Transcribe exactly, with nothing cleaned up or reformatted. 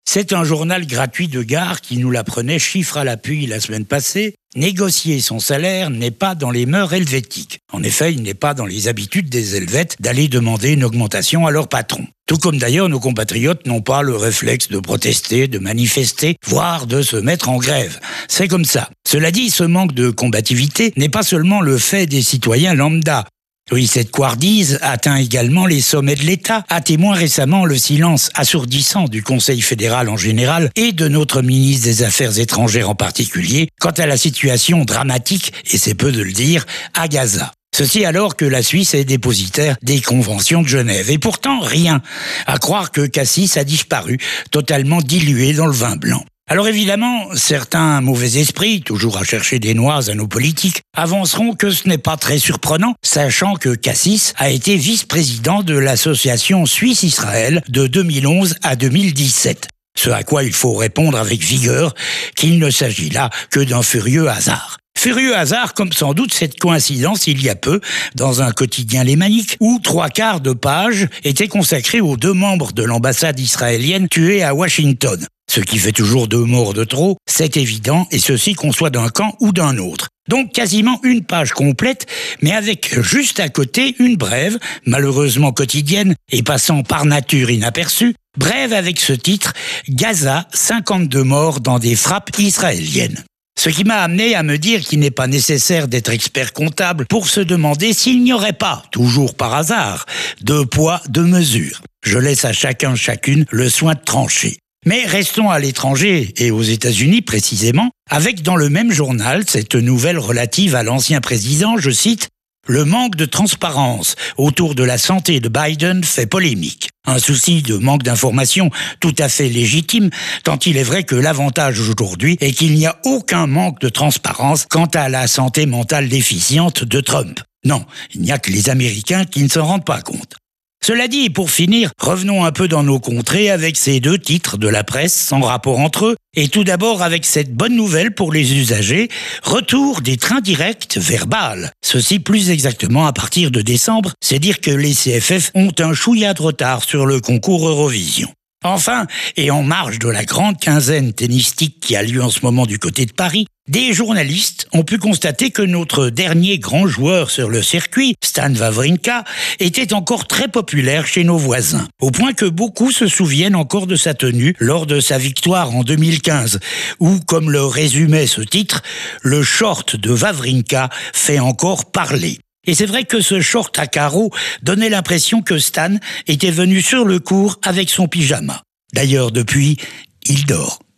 C'est un journal gratuit de gare qui nous l'apprenait chiffre à l'appui la semaine passée. Négocier son salaire n'est pas dans les mœurs helvétiques. En effet, il n'est pas dans les habitudes des Helvètes d'aller demander une augmentation à leur patron. Tout comme d'ailleurs nos compatriotes n'ont pas le réflexe de protester, de manifester, voire de se mettre en grève. C'est comme ça. Cela dit, ce manque de combativité n'est pas seulement le fait des citoyens lambda. Oui, cette couardise atteint également les sommets de l'État, à témoin récemment le silence assourdissant du Conseil fédéral en général et de notre ministre des Affaires étrangères en particulier, quant à la situation dramatique, et c'est peu de le dire, à Gaza. Ceci alors que la Suisse est dépositaire des conventions de Genève. Et pourtant, rien. À croire que Cassis a disparu, totalement dilué dans le vin blanc. Alors évidemment, certains mauvais esprits, toujours à chercher des noises à nos politiques, avanceront que ce n'est pas très surprenant, sachant que Cassis a été vice-président de l'association Suisse-Israël de deux mille onze à deux mille dix-sept. Ce à quoi il faut répondre avec vigueur qu'il ne s'agit là que d'un furieux hasard. Furieux hasard comme sans doute cette coïncidence il y a peu dans un quotidien lémanique où trois quarts de page étaient consacrés aux deux membres de l'ambassade israélienne tués à Washington. Ce qui fait toujours deux morts de trop, c'est évident, et ceci qu'on soit d'un camp ou d'un autre. Donc quasiment une page complète, mais avec juste à côté une brève, malheureusement quotidienne et passant par nature inaperçue, brève avec ce titre « Gaza, cinquante-deux morts dans des frappes israéliennes ». Ce qui m'a amené à me dire qu'il n'est pas nécessaire d'être expert comptable pour se demander s'il n'y aurait pas, toujours par hasard, deux poids, deux mesures. Je laisse à chacun chacune le soin de trancher. Mais restons à l'étranger, et aux États-Unis précisément, avec dans le même journal cette nouvelle relative à l'ancien président, je cite, « Le manque de transparence autour de la santé de Biden fait polémique. Un souci de manque d'information tout à fait légitime, tant il est vrai que l'avantage aujourd'hui est qu'il n'y a aucun manque de transparence quant à la santé mentale déficiente de Trump. Non, il n'y a que les Américains qui ne s'en rendent pas compte. » Cela dit, pour finir, revenons un peu dans nos contrées avec ces deux titres de la presse sans rapport entre eux, et tout d'abord avec cette bonne nouvelle pour les usagers, retour des trains directs vers Bâle. Ceci plus exactement à partir de décembre, c'est dire que les C F F ont un chouïa de retard sur le concours Eurovision. Enfin, et en marge de la grande quinzaine tennistique qui a lieu en ce moment du côté de Paris, des journalistes ont pu constater que notre dernier grand joueur sur le circuit, Stan Wawrinka, était encore très populaire chez nos voisins, au point que beaucoup se souviennent encore de sa tenue lors de sa victoire en deux mille quinze, où, comme le résumait ce titre, le short de Wawrinka fait encore parler. Et c'est vrai que ce short à carreaux donnait l'impression que Stan était venu sur le court avec son pyjama. D'ailleurs, depuis, il dort.